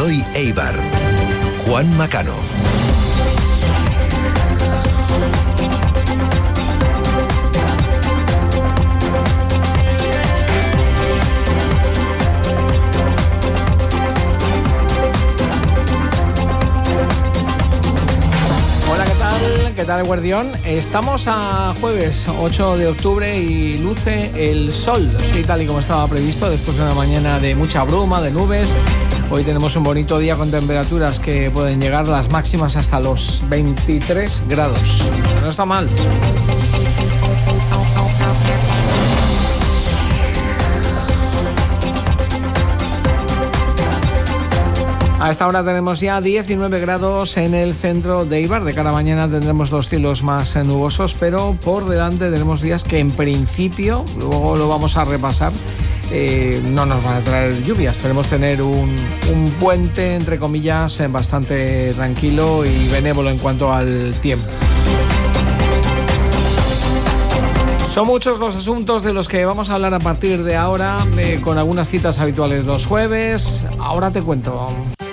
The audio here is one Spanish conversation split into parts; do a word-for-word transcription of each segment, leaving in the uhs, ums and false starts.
Soy Eibar. Juan Macano. ¿Qué tal, Guardión? Estamos a jueves ocho de octubre y luce el sol, sí, tal y como estaba previsto, después de una mañana de mucha bruma, de nubes. Hoy tenemos un bonito día con temperaturas que pueden llegar las máximas hasta los veintitrés grados. No está mal. A esta hora tenemos ya diecinueve grados en el centro de Eibar. De cara a mañana tendremos los cielos más nubosos, pero por delante tenemos días que en principio, luego lo vamos a repasar, eh, no nos van a traer lluvias. Esperemos tener un, un puente, entre comillas, bastante tranquilo y benévolo en cuanto al tiempo. Son muchos los asuntos de los que vamos a hablar a partir de ahora, eh, con algunas citas habituales los jueves. Ahora te cuento.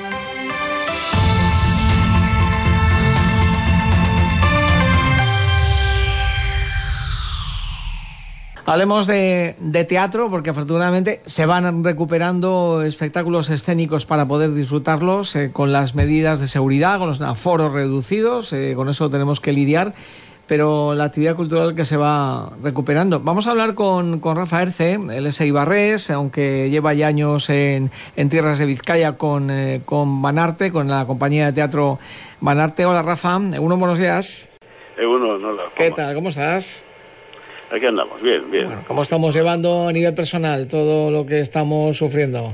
Hablemos de, de teatro, porque afortunadamente se van recuperando espectáculos escénicos para poder disfrutarlos eh, con las medidas de seguridad, con los aforos reducidos, eh, con eso tenemos que lidiar, pero la actividad cultural que se va recuperando. Vamos a hablar con, con Rafa Erce, él es eibarrés, aunque lleva ya años en, en tierras de Vizcaya con, eh, con Banarte, con la compañía de teatro Banarte. Hola, Rafa, unos buenos días. Eh, bueno, no la ¿Qué tal? ¿Cómo estás? Aquí andamos, bien, bien. Bueno, ¿cómo estamos llevando a nivel personal todo lo que estamos sufriendo?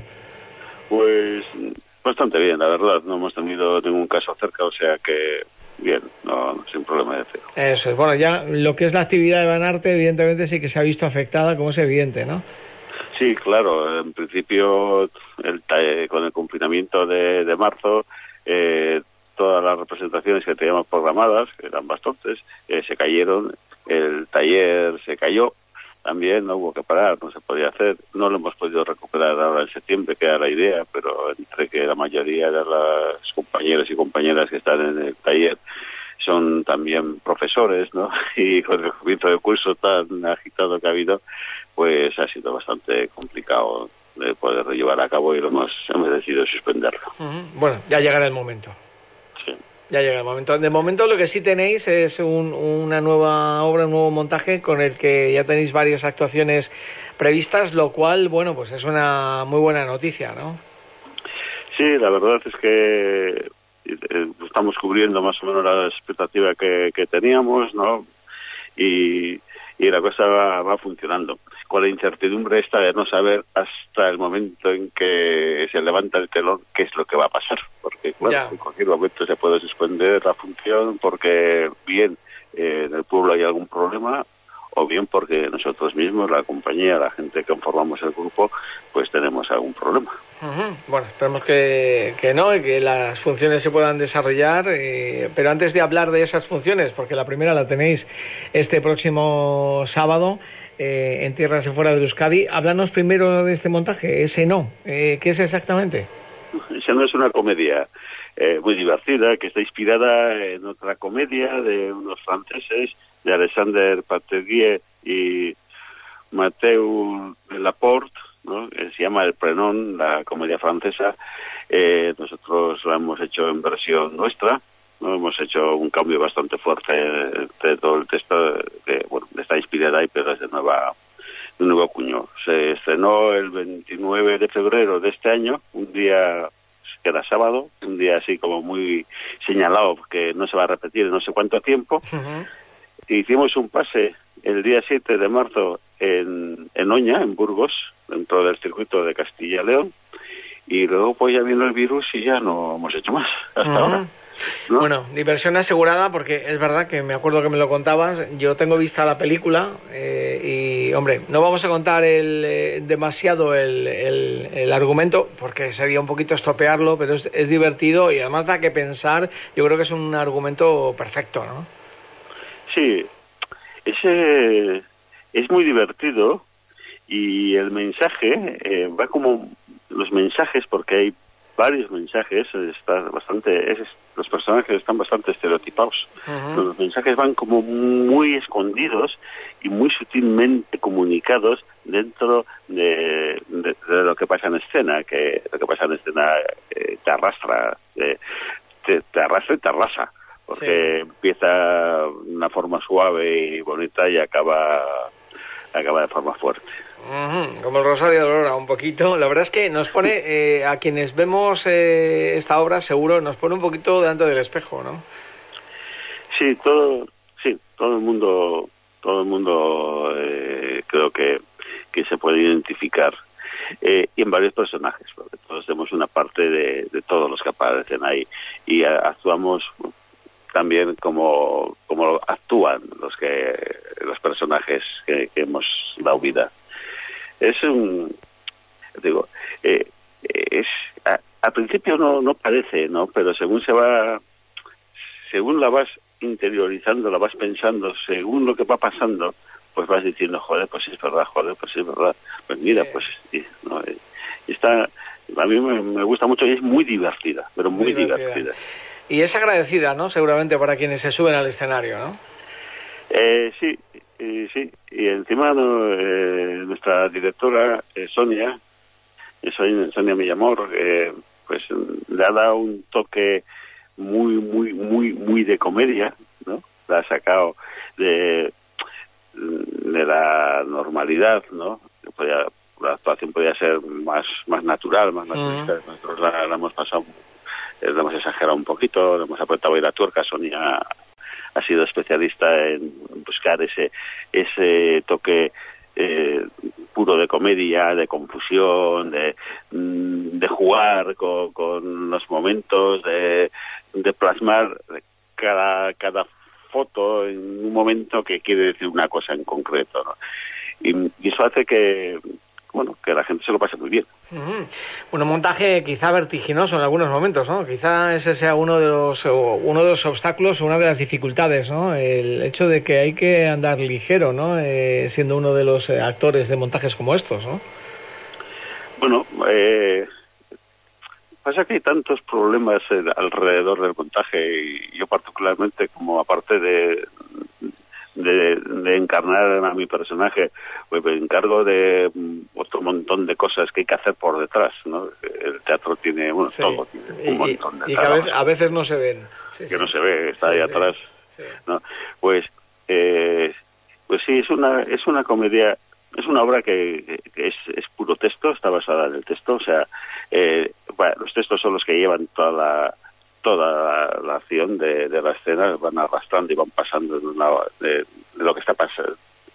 Pues bastante bien, la verdad. No hemos tenido ningún caso cerca, o sea que bien, no, no sin problema de cero. Eso es. Bueno, ya lo que es la actividad de Banarte, evidentemente sí que se ha visto afectada, como es evidente, ¿no? Sí, claro. En principio, el, con el confinamiento de, de marzo, eh, todas las representaciones que teníamos programadas, que eran bastantes, eh, se cayeron. El taller se cayó también, no hubo que parar, no se podía hacer. No lo hemos podido recuperar ahora en septiembre, que era la idea, pero entre que la mayoría de las compañeros y compañeras que están en el taller son también profesores, ¿no? Y con el comienzo de curso tan agitado que ha habido, pues ha sido bastante complicado de poder llevar a cabo y lo hemos, hemos decidido suspenderlo. Uh-huh. Bueno, ya llegará el momento. Sí. Ya llega el momento. De momento lo que sí tenéis es un, una nueva obra, un nuevo montaje con el que ya tenéis varias actuaciones previstas, lo cual, bueno, pues es una muy buena noticia, ¿no? Sí, la verdad es que estamos cubriendo más o menos la expectativa que, que teníamos, ¿no? Y, y la cosa va, va funcionando. Con la incertidumbre esta de no saber hasta el momento en que se levanta el telón qué es lo que va a pasar, porque claro, ya. En cualquier momento se puede suspender la función porque bien eh, en el pueblo hay algún problema o bien porque nosotros mismos, la compañía, la gente que formamos el grupo, pues tenemos algún problema. Uh-huh. Bueno, esperemos que, que no y que las funciones se puedan desarrollar, eh, pero antes de hablar de esas funciones, porque la primera la tenéis este próximo sábado, Eh, en tierras de fuera de Euskadi. Háblanos primero de este montaje, ese no. Eh, ¿Qué es exactamente? Ese no es una comedia eh, muy divertida, que está inspirada en otra comedia de unos franceses, de Alexander Paterguier y Mathieu Laporte, ¿no? Eh, se llama El Prenom, la comedia francesa. Eh, nosotros la hemos hecho en versión nuestra. No hemos hecho un cambio bastante fuerte de todo el texto, que bueno, está inspirada ahí, pero es de nueva, de nuevo cuño. Se estrenó el veintinueve de febrero de este año, un día que era sábado, un día así como muy señalado, que no se va a repetir en no sé cuánto tiempo. Uh-huh. Hicimos un pase el día siete de marzo en, en Oña, en Burgos, dentro del circuito de Castilla y León, y luego pues ya vino el virus y ya no hemos hecho más hasta uh-huh. ahora. ¿No? Bueno, diversión asegurada, porque es verdad que me acuerdo que me lo contabas, yo tengo vista la película eh, y, hombre, no vamos a contar el, eh, demasiado el, el, el argumento, porque sería un poquito estropearlo, pero es, es divertido y además da que pensar. Yo creo que es un argumento perfecto, ¿no? Sí, ese es muy divertido y el mensaje eh, va como los mensajes, porque hay varios mensajes, está bastante, es, los personajes están bastante estereotipados. Uh-huh. Los mensajes van como muy escondidos y muy sutilmente comunicados dentro de, de, de lo que pasa en escena, que lo que pasa en escena eh, te arrastra, eh, te, te arrastra y te arrasa, porque sí. Empieza de una forma suave y bonita y acaba, acaba de forma fuerte. Uh-huh. Como el Rosario de Aurora, un poquito. La verdad es que nos pone, eh, a quienes vemos eh, esta obra, seguro, nos pone un poquito delante del espejo, ¿no? Sí, todo, sí, todo el mundo, todo el mundo eh, creo que, que se puede identificar eh, y en varios personajes, porque todos tenemos una parte de, de todos los que aparecen ahí y a, actuamos también como, como actúan los que los personajes que, que hemos dado vida. Es un, digo, eh, es a, al principio no no parece, ¿no? Pero según se va, según la vas interiorizando, la vas pensando, según lo que va pasando, pues vas diciendo, joder, pues es verdad, joder, pues es verdad. Pues mira, pues sí, ¿no? Y está, a mí me, me gusta mucho y es muy divertida, pero muy, muy divertida. divertida. Y es agradecida, ¿no? Seguramente para quienes se suben al escenario, ¿no? Eh, sí, eh, sí, y encima no, eh, nuestra directora eh, Sonia, eh, Sonia, Sonia Millamor, eh, pues le ha dado un toque muy, muy, muy, muy de comedia, ¿no? La ha sacado de, de la normalidad, ¿no? Podía, la actuación podía ser más, más natural, más naturalista. Uh-huh. Nosotros la, la hemos pasado, eh, la hemos exagerado un poquito, le hemos apretado ahí la tuerca. Sonia ha sido especialista en buscar ese ese toque eh, puro de comedia, de confusión, de, de jugar con, con los momentos, de, de plasmar cada cada foto en un momento que quiere decir una cosa en concreto, ¿no? Y, y eso hace que, bueno, que la gente se lo pase muy bien. Uh-huh. Bueno, un montaje quizá vertiginoso en algunos momentos, ¿no? Quizá ese sea uno de los uno de los obstáculos, una de las dificultades, ¿no? El hecho de que hay que andar ligero, ¿no? Eh, siendo uno de los eh, actores de montajes como estos, ¿no? Bueno, eh, pasa que hay tantos problemas eh, alrededor del montaje y yo particularmente, como aparte de De, de encarnar a mi personaje, pues me encargo de otro montón de cosas que hay que hacer por detrás, ¿no? El teatro tiene, bueno, sí. todo tiene un y, montón de y que a veces, a veces no se ven. Sí, que sí. no se ve, está sí, ahí sí. atrás, sí. ¿no? Pues, eh, pues sí, es una, es una comedia, es una obra que, que es, es puro texto, está basada en el texto, o sea, eh, bueno, los textos son los que llevan toda la toda la, la acción de, de la escena, van arrastrando y van pasando de, una, de, de lo que está pasando.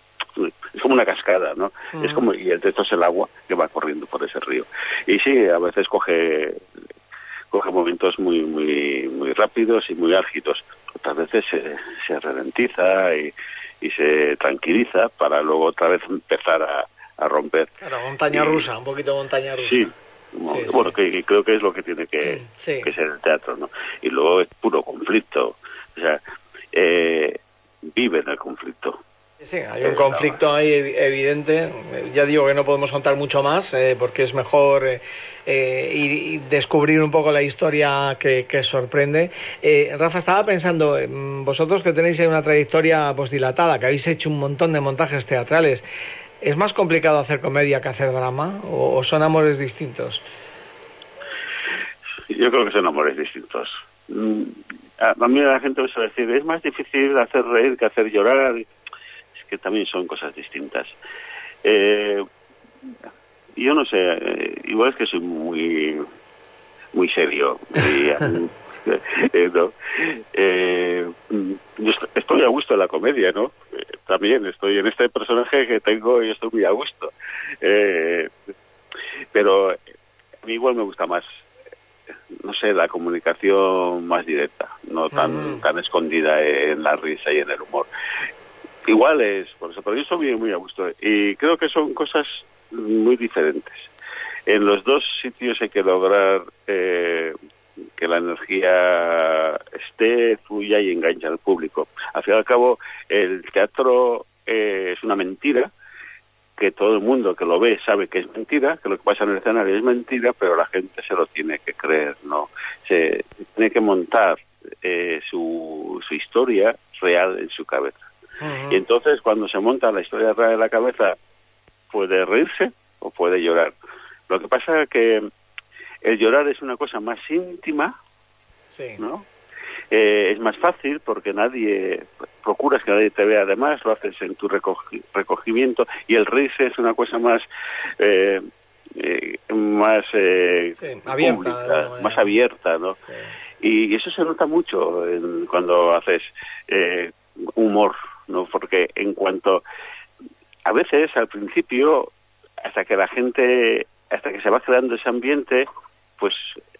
Es como una cascada, ¿no? Mm. Es como, y el texto es el agua que va corriendo por ese río. Y sí, a veces coge coge momentos muy muy muy rápidos y muy álgidos. Otras veces se, se ralentiza y, y se tranquiliza para luego otra vez empezar a, a romper. Claro, montaña y, rusa, un poquito montaña rusa. Sí. Como, sí, bueno, sí. Que, que creo que es lo que tiene que, sí. que ser el teatro, ¿no? Y luego es puro conflicto, o sea, eh, vive en el conflicto. Sí, hay un conflicto ahí evidente. Ya digo que no podemos contar mucho más, eh, porque es mejor eh, eh, ir, y descubrir un poco la historia que, que sorprende. Eh, Rafa, estaba pensando, vosotros que tenéis una trayectoria pues dilatada, que habéis hecho un montón de montajes teatrales, ¿es más complicado hacer comedia que hacer drama? ¿O, o son amores distintos? Yo creo que son amores distintos. A, a mí la gente me suele decir, es más difícil hacer reír que hacer llorar. Es que también son cosas distintas. Eh, yo no sé, eh, igual es que soy muy muy serio. Muy, Eh, no. eh, yo estoy a gusto en la comedia, ¿no? Eh, también estoy en este personaje que tengo y estoy muy a gusto. Eh, pero a mí igual me gusta más, no sé, la comunicación más directa, no tan, mm. tan escondida en la risa y en el humor. Igual es, por eso, pero yo estoy muy, muy a gusto. Y creo que son cosas muy diferentes. En los dos sitios hay que lograr eh, que la energía esté, fluya y enganche al público. Al fin y al cabo, el teatro eh, es una mentira que todo el mundo que lo ve sabe que es mentira, que lo que pasa en el escenario es mentira, pero la gente se lo tiene que creer, ¿no? Se tiene que montar eh, su, su historia real en su cabeza. Uh-huh. Y entonces cuando se monta la historia real en la cabeza, puede reírse o puede llorar. Lo que pasa es que el llorar es una cosa más íntima, sí, ¿no? Eh, es más fácil porque nadie, procuras que nadie te vea, además lo haces en tu recogi, recogimiento, y el reírse es una cosa más eh, eh, más eh, sí, abierta, pública, no, más abierta, ¿no? Sí. Y, y eso se nota mucho en, cuando haces eh, humor, ¿no? Porque en cuanto, a veces al principio, hasta que la gente, hasta que se va creando ese ambiente, pues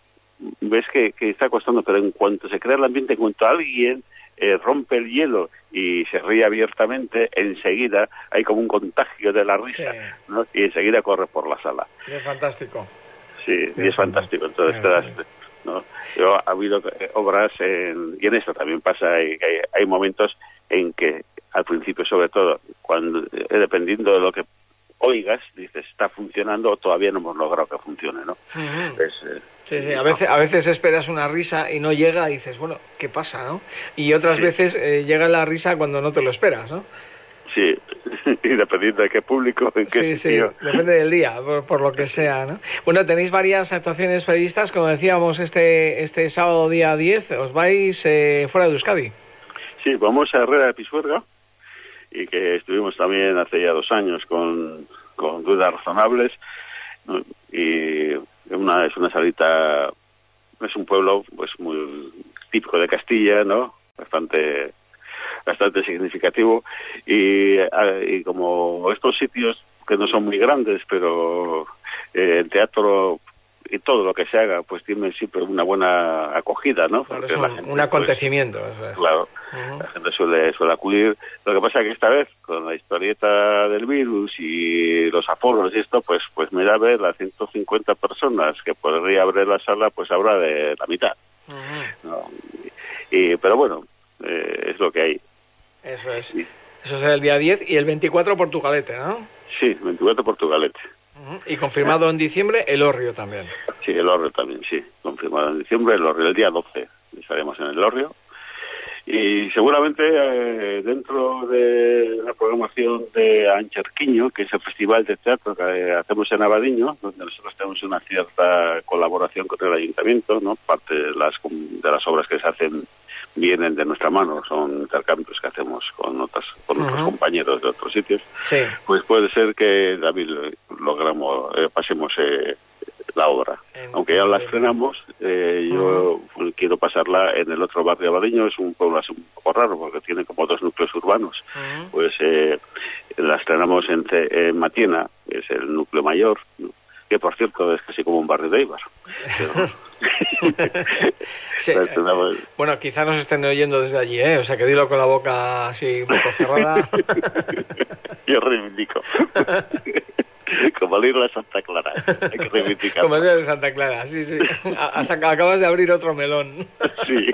ves que, que está costando, pero en cuanto se crea el ambiente, en cuanto alguien eh, rompe el hielo y se ríe abiertamente, enseguida hay como un contagio de la risa, sí, ¿no? Y enseguida corre por la sala. Y es fantástico. Sí, sí, y es fantástico. Entonces, sí, sí. ¿no? Yo, ha habido obras, en, y en esto también pasa, hay, hay, hay momentos en que, al principio sobre todo, cuando eh, dependiendo de lo que oigas, dices, está funcionando o todavía no hemos logrado que funcione, ¿no? Uh-huh. Pues, eh, sí, sí, a veces, a veces esperas una risa y no llega y dices, bueno, ¿qué pasa, no? Y otras sí. veces eh, llega la risa cuando no te lo esperas, ¿no? Sí, y dependiendo de qué público, en qué sí, sitio. Sí, depende del día, por, por lo que sea, ¿no? Bueno, tenéis varias actuaciones previstas, como decíamos, este este sábado día diez, os vais eh, fuera de Euskadi. Sí, vamos a Herrera de Pisuerga, y que estuvimos también hace ya dos años con, con Dudas Razonables, ¿no? Y una es una salita, es un pueblo pues muy típico de Castilla, ¿no? Bastante bastante significativo, y, y como estos sitios que no son muy grandes, pero eh, el teatro y todo lo que se haga pues tiene siempre una buena acogida, ¿no? Porque claro, es un, la gente, un acontecimiento, pues, eso es. Claro, uh-huh. La gente suele suele acudir. Lo que pasa es que esta vez con la historieta del virus y los aforos y esto, pues pues mira, a ver, las ciento cincuenta personas que podría abrir la sala, pues habrá de la mitad, uh-huh. ¿no? Y, y pero bueno, eh, es lo que hay. Eso es. Sí. Eso es el día diez y el veinticuatro Portugalete, ¿no? Sí, veinticuatro Portugalete. Uh-huh. Y confirmado en diciembre el Hórreo también. Sí, el Hórreo también, sí. Confirmado en diciembre el Hórreo. El día doce estaremos en el Hórreo. Y seguramente eh, dentro de la programación de Ancherquiño, que es el festival de teatro que eh, hacemos en Abadiño, donde nosotros tenemos una cierta colaboración con el ayuntamiento, ¿no? Parte de las, de las obras que se hacen vienen de nuestra mano, son intercambios que hacemos con otras con uh-huh. otros compañeros de otros sitios. Sí. Pues puede ser que, David, logramos, eh, pasemos eh, la obra. En Aunque ya la estrenamos, eh, yo uh-huh. quiero pasarla en el otro barrio Abadiño. Es un pueblo así un poco raro porque tiene como dos núcleos urbanos. Uh-huh. Pues eh, la estrenamos en, en Matiena, que es el núcleo mayor, ¿no? Que por cierto es casi como un barrio de Eibar. Pero... sí, eh, bueno, quizá nos estén oyendo desde allí, ¿eh? O sea, que dilo con la boca así un poco cerrada. Yo reivindico. Como el hilo de Santa Clara. Hay que reivindicar. Como el hilo de Santa Clara, sí, sí. Hasta que acabas de abrir otro melón. Sí.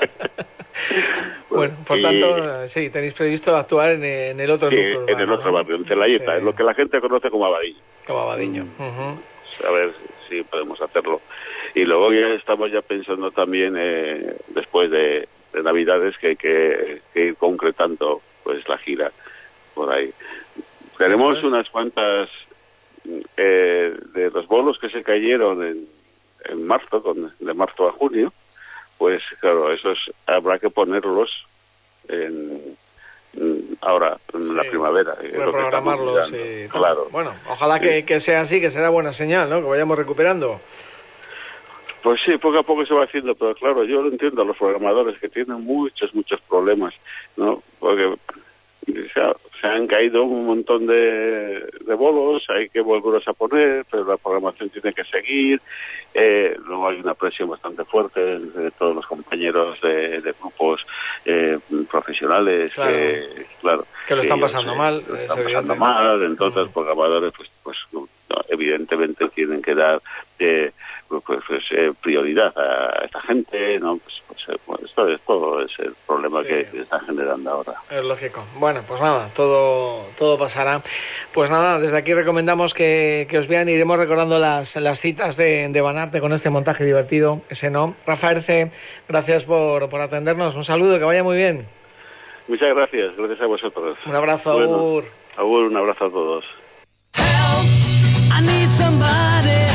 Bueno, por y... tanto, sí, tenéis previsto actuar en, en el otro sí, núcleo. en el otro barrio, en Celayeta, sí. Es lo que la gente conoce como Abadiño. Como Abadiño. Uh-huh. A ver si podemos hacerlo. Y luego ya estamos ya pensando también, eh, después de, de Navidades, que hay que, que ir concretando pues la gira por ahí. Tenemos uh-huh. unas cuantas eh, de los bolos que se cayeron en, en marzo, con, de marzo a junio. Pues claro, esos habrá que ponerlos en, ahora, en la sí, primavera. Reprogramarlos, sí. Claro. Bueno, ojalá sí. que, que sea así, que será buena señal, ¿no? Que vayamos recuperando. Pues sí, poco a poco se va haciendo, pero claro, yo lo entiendo a los programadores que tienen muchos, muchos problemas, ¿no? Porque se, ha, se han caído un montón de, de bolos, hay que volverlos a poner, pero la programación tiene que seguir. Eh, luego hay una presión bastante fuerte de todos los compañeros de, de grupos eh, profesionales, claro. Que, claro, que lo están pasando ellos, mal. Eh, lo están pasando mal, entonces uh-huh. los programadores, pues, pues no, evidentemente tienen que dar eh, pues, pues eh, prioridad a esta gente, ¿no? Pues, pues bueno, esto es todo es el problema sí. que, que está generando ahora. Es lógico. Bueno, pues nada, todo todo pasará. Pues nada, desde aquí recomendamos que, que os vean, iremos recordando las, las citas de, de Banarte con este montaje divertido, ese no. Rafael C., gracias por, por atendernos, un saludo, que vaya muy bien. Muchas gracias, gracias a vosotros. Un abrazo, bueno, Agur. Agur, un abrazo a todos. Help, I need somebody.